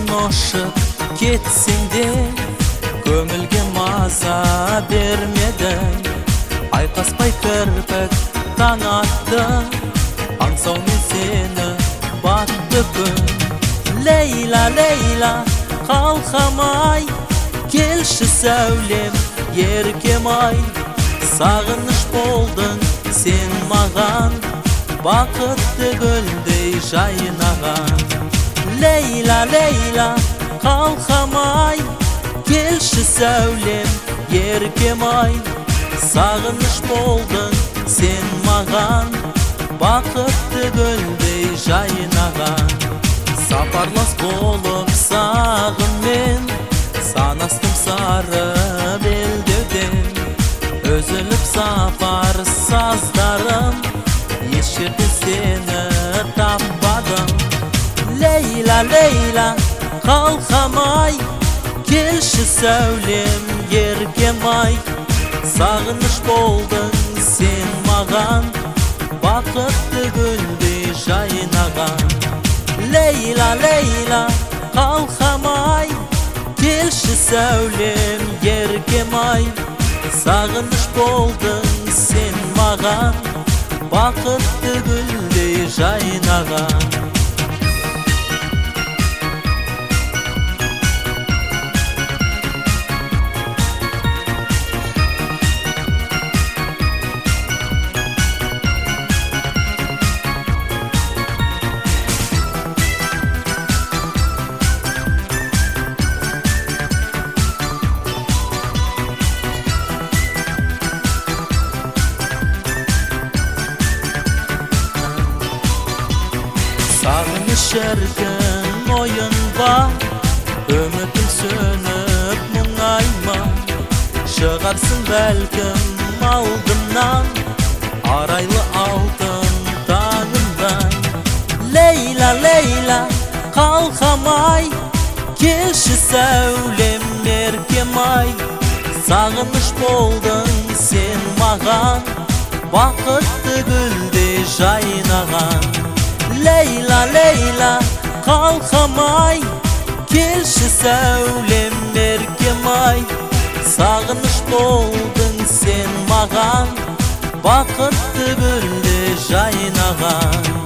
Ошып кетсең де көңілге маза бермедің. Айқаспай кірпік таң атты, аңсаумен сені батты күн. Лейла, Лейла, қалқамай, келші сәулем, еркем-ай. Сағыныш болдың сен маған, бақытты гүлдей жайнаған. Лейла, Лейла, қалқамай, келші сәулем, еркем-ай. Сағыныш болдың сен маған, бақытты гүлдей жайнаған. Сапарлас болып сағынмен, санастым сары белдеуден. Өзіліп сапар саздарым, еш жерде сені таппадым. Лейла, Лейла, қалқамай, келші сәулем, еркем-ай. Сағыныш болдың сен маған, бақытты гүлдей жайнаған. Лейла, Лейла, қалқамай, келші сәулем, еркем-ай. Сағыныш болдың сен маған, бақытты гүлдей жайнаған. Сағыныш шіркін ойынба, үмітің сөніп мұңайма. Шығарсың бәлкім алдымнан, арайлы алтын таңымдай. Лейла, Лейла, қалқамай, келші сәулем, еркем-ай. Сағыныш болдың сен маған, бақытты гүлдей жайнаған. Лейла, Лейла, қалқамай, келші сәулем, еркем-ай. Сағыныш болдың сен маған, бақытты гүлдей жайнаған.